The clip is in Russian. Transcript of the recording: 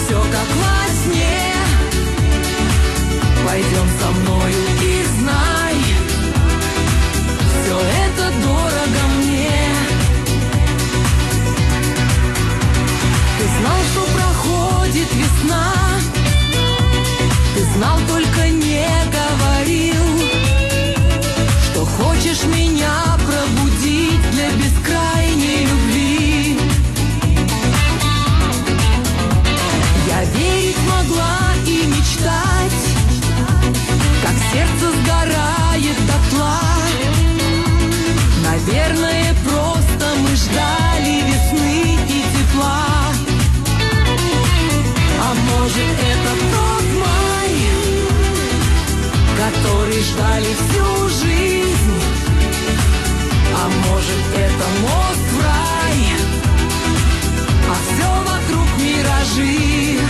все как во сне. Пойдем со мною и знай, все это дорого мне. Ты знал, что проходит весна, ты знал, только не говорил, что хочешь меня пробудить для бескрайней любви. Я верить могла и мечтать, как сердце сгорает дотла. Наверное, просто мы ждали весны и тепла. А может, это тот май, который ждали всю жизнь. А может, это мост в рай, а все вокруг миражи.